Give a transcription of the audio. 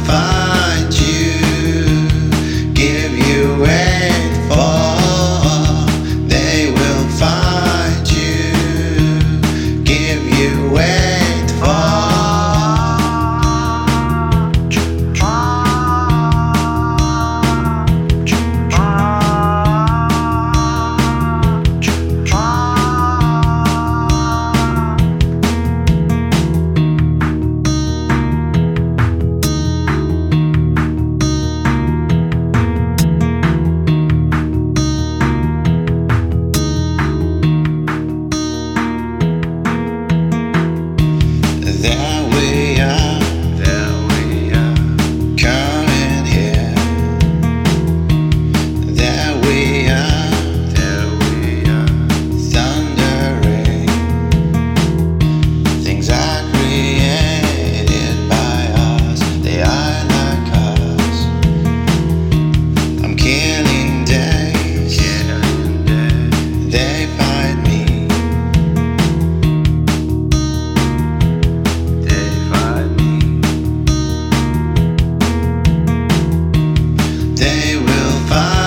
find you, give you wait for. They will find you, give you wait for. There we are, coming here. There we are, thundering. Things are created by us, they are like us. I'm killing days, they find me. They will find